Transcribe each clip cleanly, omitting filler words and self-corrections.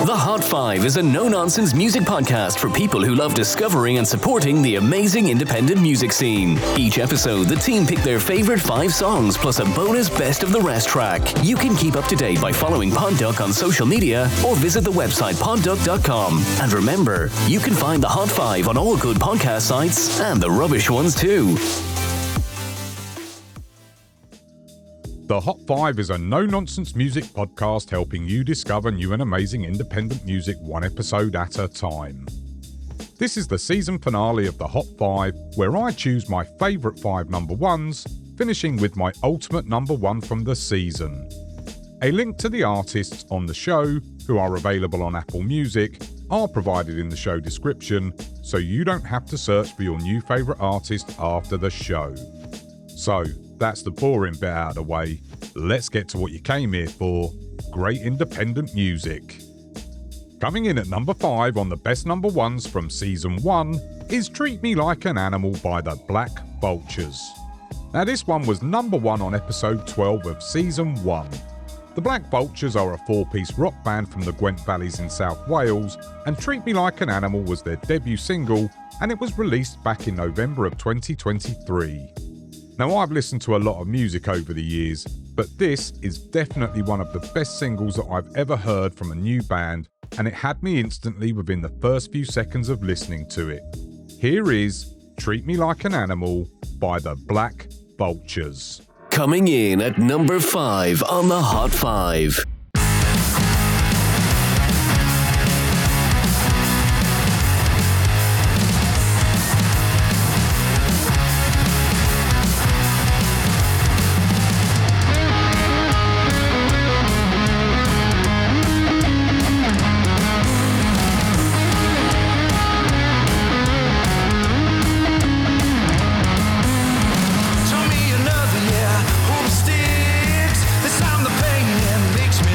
The Hot 5 is a no-nonsense music podcast for people who love discovering and supporting the amazing independent music scene. Each episode, the team pick their favorite 5 songs plus a bonus Best of the Rest track. You can keep up to date by following Podduck on social media or visit the website podduck.com. And remember, you can find The Hot 5 on all good podcast sites and the rubbish ones too. The Hot 5 is a no-nonsense music podcast helping you discover new and amazing independent music one episode at a time. This is the season finale of the Hot 5, where I choose my favourite 5 number ones, finishing with my ultimate number 1 from the season. A link to the artists on the show, who are available on Apple Music, are provided in the show description, so you don't have to search for your new favourite artist after the show. So, that's the boring bit out of the way. Let's get to what you came here for. Great independent music. Coming in at number 5 on the best number ones from season 1 is Treat Me Like an Animal by the Black Vultures. Now this one was number 1 on episode 12 of season 1. The Black Vultures are a 4-piece rock band from the Gwent Valleys in South Wales, and Treat Me Like an Animal was their debut single, and it was released back in November of 2023. Now I've listened to a lot of music over the years, but this is definitely one of the best singles that I've ever heard from a new band, and it had me instantly within the first few seconds of listening to it. Here is Treat Me Like an Animal by the Black Vultures. Coming in at number 5 on the Hot 5. Tell me another, yeah, hope sticks. This time the pain makes me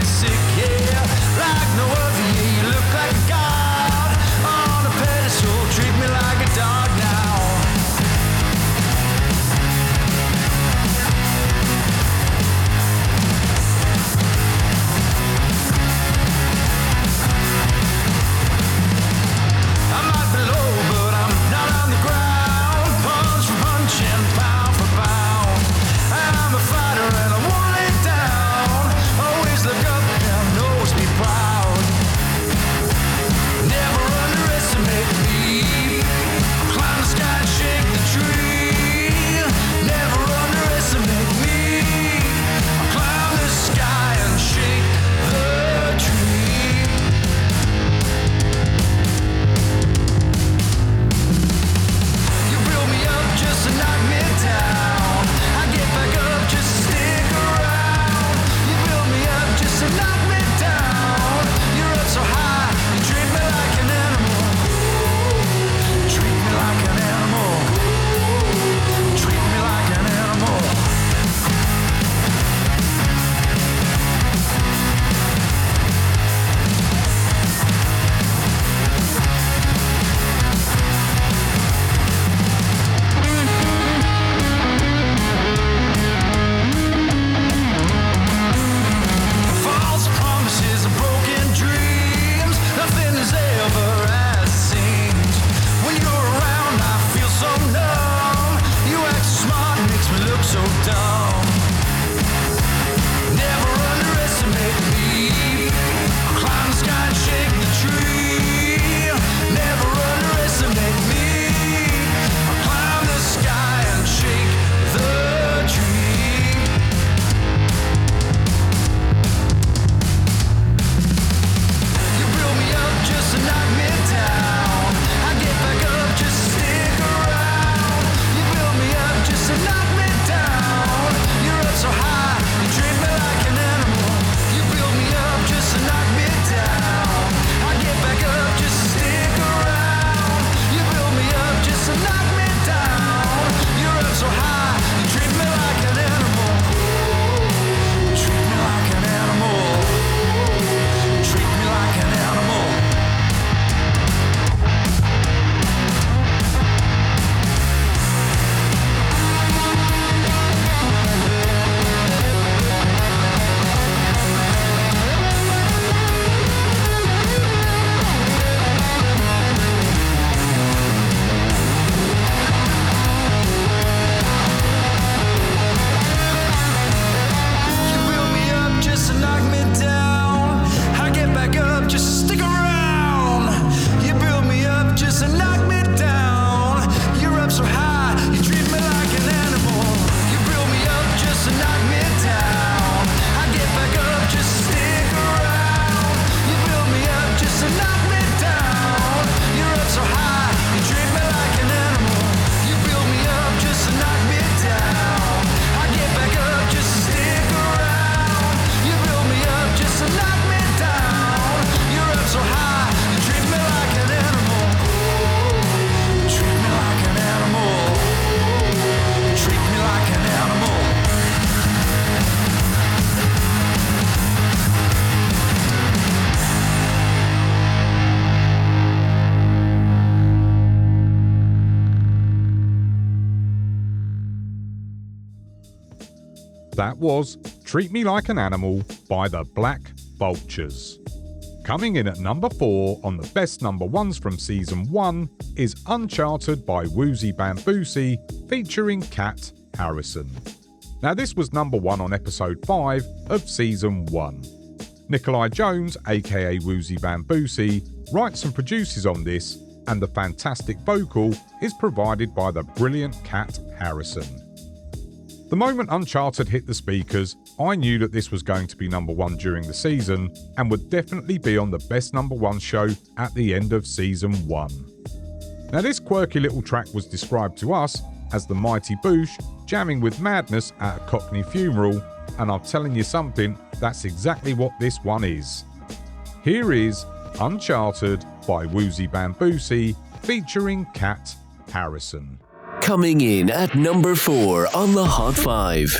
That was Treat Me Like an Animal by the Black Vultures. Coming in at number 4 on the best number ones from Season 1 is Uncharted by Woozy Bamboosie featuring Kat Harrison. Now this was number 1 on episode 5 of Season 1. Nikolai Jones, aka Woozy Bamboosie, writes and produces on this, and the fantastic vocal is provided by the brilliant Kat Harrison. The moment Uncharted hit the speakers, I knew that this was going to be number 1 during the season and would definitely be on the best number 1 show at the end of Season 1. Now this quirky little track was described to us as the Mighty Boosh jamming with madness at a Cockney funeral, and I'm telling you something, that's exactly what this one is. Here is Uncharted by Woozy Bamboosie featuring Kat Harrison. Coming in at number 4 on the Hot 5.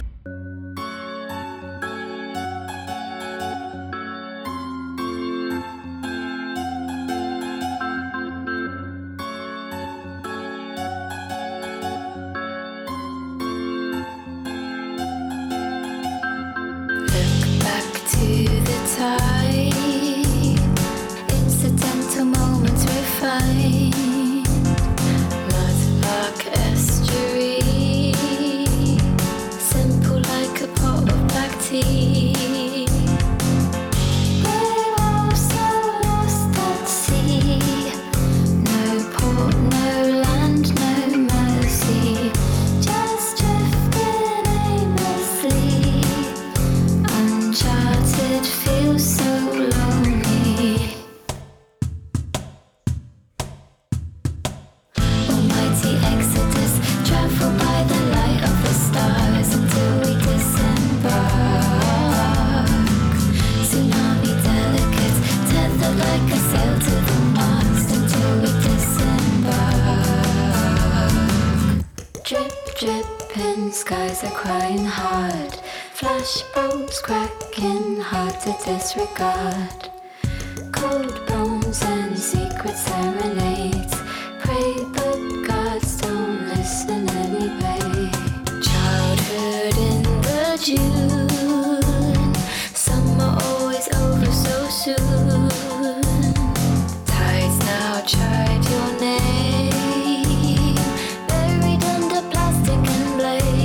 Skies are crying hard, flashbulbs cracking, hard to disregard. Cold bones and secret serenades, pray but gods don't listen anyway. Childhood in the June, summer always over so soon. Tides now chart your name, buried under plastic and blame.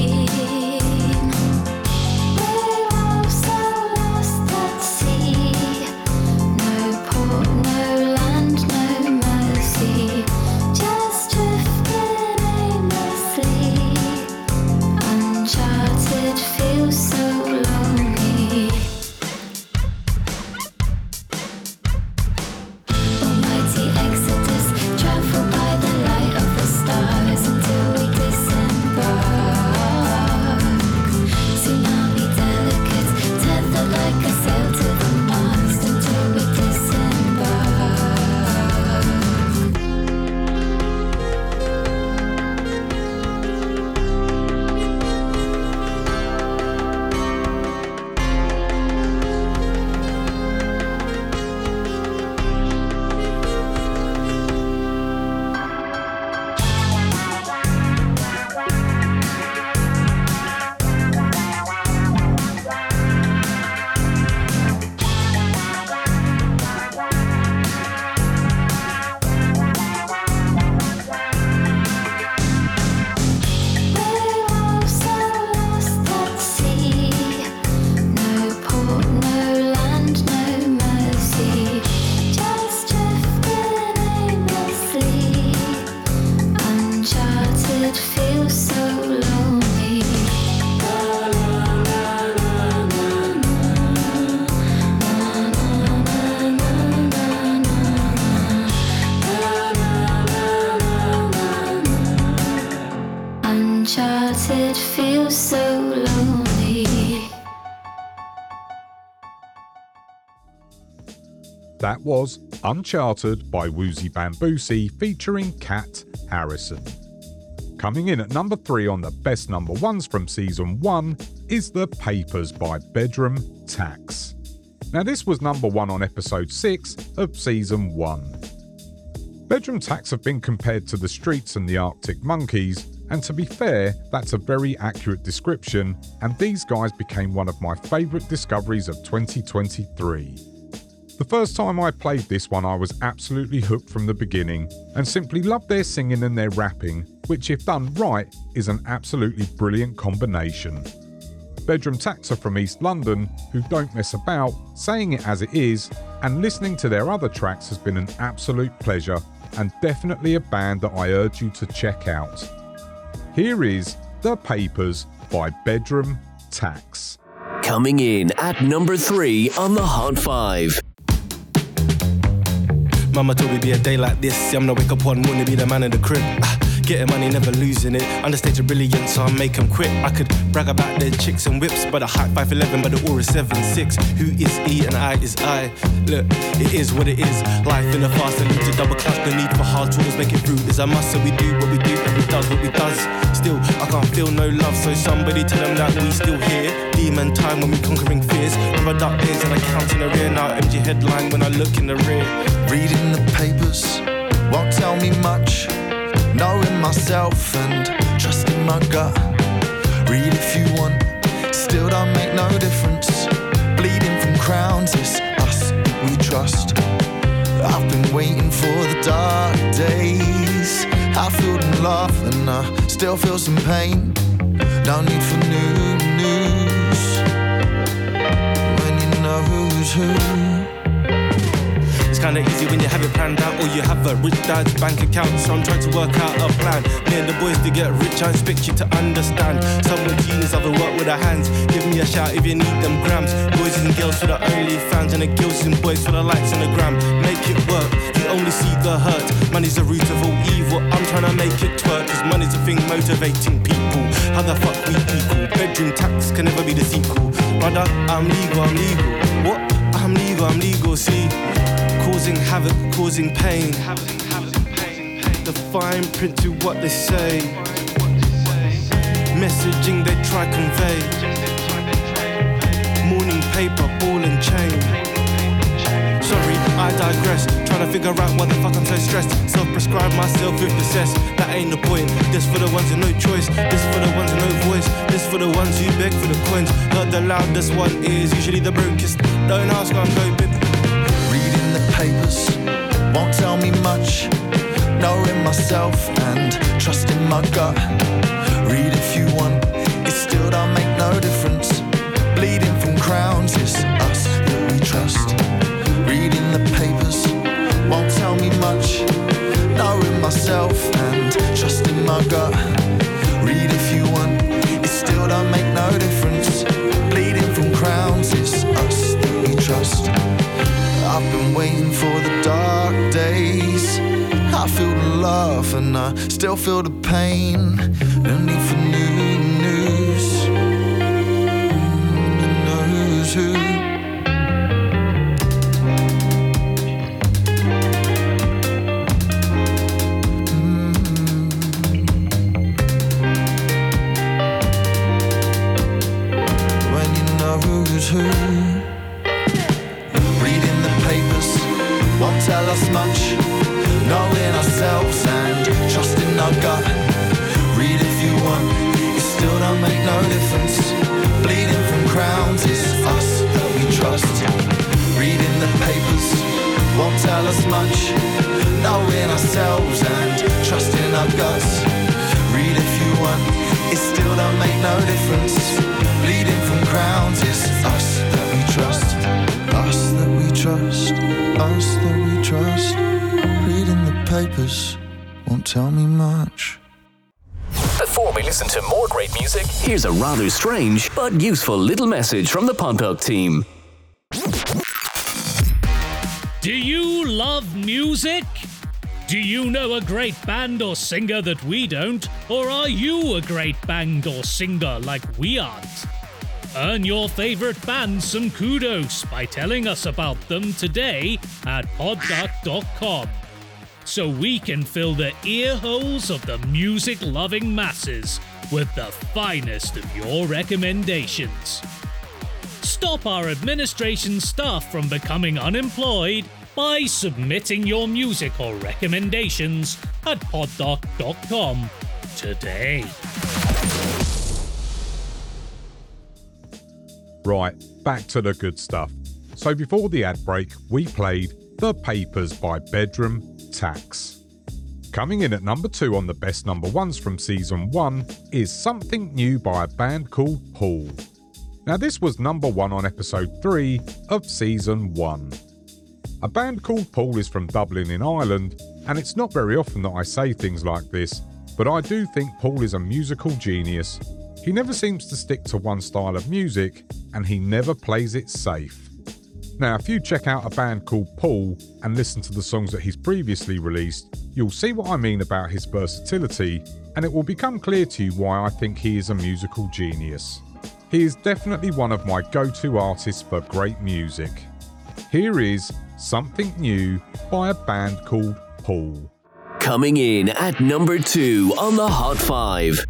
Uncharted feels so lonely. That was Uncharted by Woozy Bamboosie featuring Kat Harrison. Coming in at number 3 on the best number ones from Season 1 is The Papers by Bedroom Tax. Now this was number 1 on episode 6 of Season 1. Bedroom Tax have been compared to the Streets and the Arctic Monkeys, And to be fair, that's a very accurate description, and these guys became one of my favourite discoveries of 2023. The first time I played this one, I was absolutely hooked from the beginning and simply loved their singing and their rapping, which if done right is an absolutely brilliant combination. Bedroom Tax are from East London, who don't mess about, saying it as it is, and listening to their other tracks has been an absolute pleasure and definitely a band that I urge you to check out. Here is The Papers by Bedroom Tax. Coming in at number 3 on the Hot 5. Mama told me be a day like this, see I'm gonna wake up one morning, be the man in the crib. Getting money, never losing it. Understage of brilliance, so I make them quit. I could brag about their chicks and whips, but a height 5'11", but the aura 7'6". Who is E and I is I? Look, it is what it is. Life in a fast and need to double clutch. The need for hard tools, make it through is a must. So we do what we do, and we does what we does. Still, I can't feel no love, so somebody tell them that we still here. Demon time when we conquering fears. Never dark days and I count in the rear. Now MG headline when I look in the rear. Reading the papers won't tell me much. Knowing myself and trusting my gut. Read if you want, still don't make no difference. Bleeding from crowns, it's us we trust. I've been waiting for the dark days. I feel the love and I still feel some pain. No need for new news when you know who's who. It's kinda easy when you have it planned out, or you have a rich dad's bank account. So I'm trying to work out a plan. Me and the boys to get rich, I expect you to understand. Some with genius, other work with their hands. Give me a shout if you need them grams. Boys and girls for the only fans, and the girls and boys for the likes on the gram. Make it work, you only see the hurt. Money's the root of all evil. I'm trying to make it twerk, cause money's the thing motivating people. How the fuck we equal? Bedroom Tax can never be the sequel. Brother, I'm legal. What? I'm legal, see. Causing havoc, causing pain. The fine print to what they say. Messaging they try convey. Morning paper, ball and chain. Sorry, I digress. Trying to figure out why the fuck I'm so stressed. Self-prescribe myself with possess. That ain't the point. This for the ones with no choice. This for the ones with no voice. This for the ones who beg for the coins. Not the loudest one is usually the brokest. Don't ask, I'm no bit. Reading the papers won't tell me much. Knowing myself and trusting my gut. Read if you want, it still don't make no difference. Bleeding from crowns, it's us that we trust. Reading the papers won't tell me much. Knowing myself and trusting my gut. Read if you want, it still don't make no difference. Bleeding from crowns, it's us that we trust. I've been waiting for the dark days. I feel the love and I still feel the pain. No need for new news. Who knows who? When you know who's who. Reading the papers won't tell us much. Knowing ourselves and trusting our gut. Read if you want, it still don't make no difference. Bleeding from crowns, it's us that we trust. Reading the papers won't tell us much. Knowing ourselves and trusting our guts. Read if you want, it still don't make no difference. Bleeding from crowns, it's us that we trust. Us that we trust. Us that we trust. Reading the papers won't tell me much. Before we listen to more great music, here's a rather strange but useful little message from the Pontoc team. Do you love music? Do you know a great band or singer that we don't? Or are you a great band or singer like we aren't? Earn your favorite band some kudos by telling us about them today at poddoc.com, so we can fill the ear holes of the music-loving masses with the finest of your recommendations. Stop our administration staff from becoming unemployed by submitting your music or recommendations at poddoc.com, today. Right, back to the good stuff. So before the ad break, we played The Papers by Bedroom Tax. Coming in at number 2 on the best number ones from season 1 is Something New by a band called Paul. Now this was number 1 on episode 3 of season 1. A band called Paul is from Dublin in Ireland, and it's not very often that I say things like this, but I do think Paul is a musical genius. He never seems to stick to one style of music, and he never plays it safe. Now, if you check out a band called Paul and listen to the songs that he's previously released, you'll see what I mean about his versatility, and it will become clear to you why I think he is a musical genius. He is definitely one of my go-to artists for great music. Here is Something New by a band called Paul. Coming in at number 2 on the Hot 5.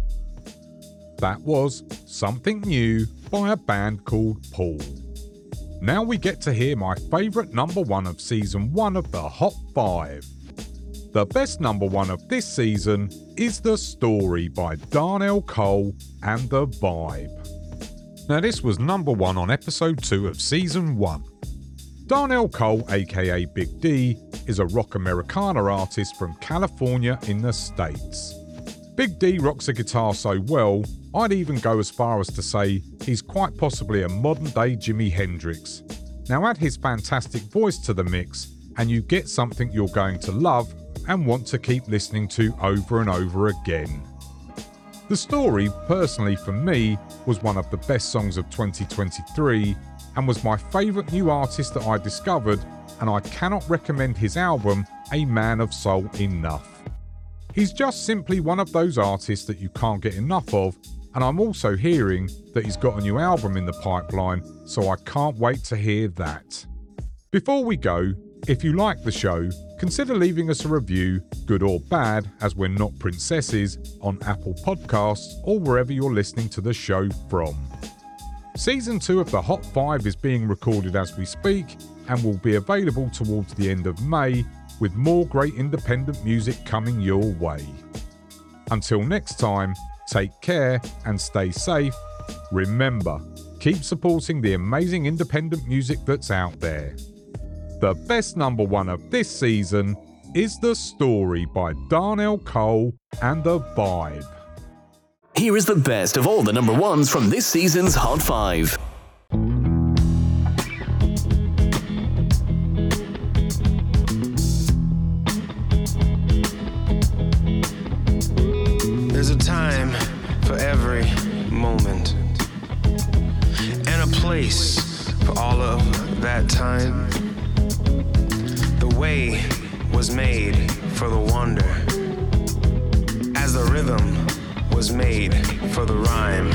That was Something New by a band called Paul. Now we get to hear my favourite number one of season 1 of the Hot 5. The best number one of this season is The Story by Darnell Cole and The Vibe. Now this was number 1 on episode 2 of season 1. Darnell Cole, aka Big D, is a rock Americana artist from California in the States. Big D rocks the guitar so well, I'd even go as far as to say he's quite possibly a modern day Jimi Hendrix. Now add his fantastic voice to the mix and you get something you're going to love and want to keep listening to over and over again. The Story, personally for me, was one of the best songs of 2023 and was my favourite new artist that I discovered, and I cannot recommend his album A Man of Soul enough. He's just simply one of those artists that you can't get enough of, and I'm also hearing that he's got a new album in the pipeline, so I can't wait to hear that. Before we go, if you like the show, consider leaving us a review, good or bad, as we're not princesses, on Apple Podcasts or wherever you're listening to the show from. Season 2 of the Hot 5 is being recorded as we speak and will be available towards the end of May, with more great independent music coming your way. Until next time, take care and stay safe. Remember, keep supporting the amazing independent music that's out there. The best number one of this season is The Story by Darnell Cole and The Vibe. Here is the best of all the number ones from this season's Hot 5. There's a time for every moment and a place for all of that time. The way was made for the wonder, as the rhythm was made for the rhyme.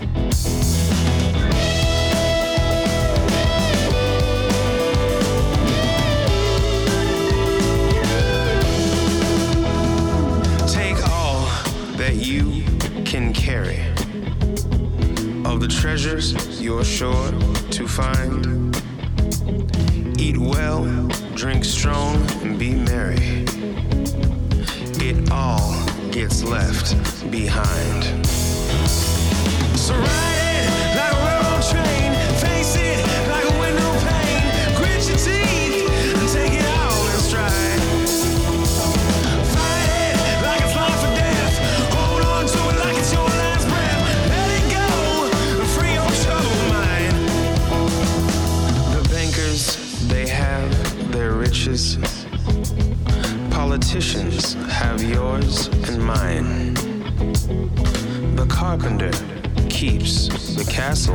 Take all that you can carry of the treasures you're sure to find. Eat well, drink strong, and be merry. It all gets left behind. So ride it like a railroad train, face it like a window pane, grit your teeth and take it all in stride. Fight it like it's life or death, hold on to it like it's your last breath. Let it go, free your troubled mind. The bankers, they have their riches. Politicians have yours and mine. The carpenter keeps the castle.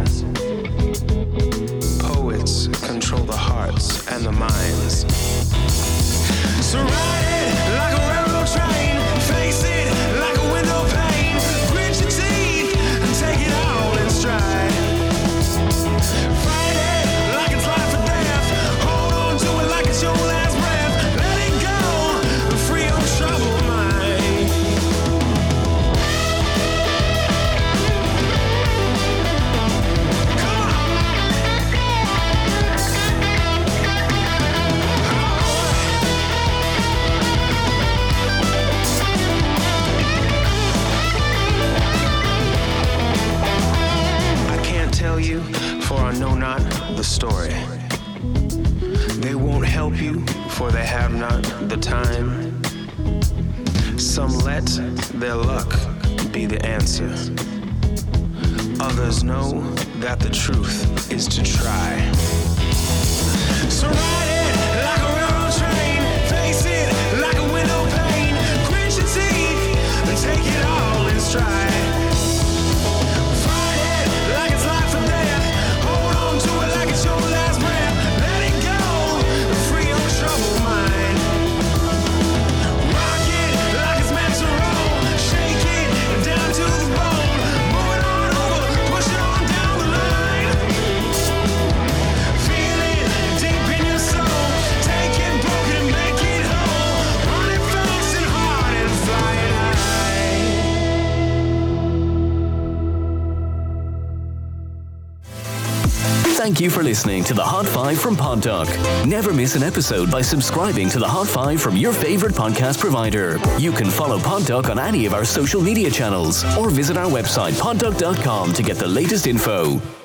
Poets control the hearts and the minds. So ride it like a railroad train, face it like a window pane, grit your teeth and take it all in stride. Fight it like it's life or death, hold on to it like it's your last breath. Let it go, free your troubled mind. Come on. I can't tell you, for I know not the story. They won't help you, for they have not the time. Some let their luck be the answer. Others know that the truth is to try. So ride it like a railroad train, face it like a window pane, grit your teeth and take it all in stride. Fight it like it's life or death, hold on to it like it's your last breath. Let it go, free your troubled mind. Rock it like it's meant to roll, shake it down to the bone. Move it on over, push it on down the line. Feel it deep in your soul. Thank you for listening to the Hot 5 from Podduck. Never miss an episode by subscribing to the Hot 5 from your favorite podcast provider. You can follow Podduck on any of our social media channels or visit our website podduck.com to get the latest info.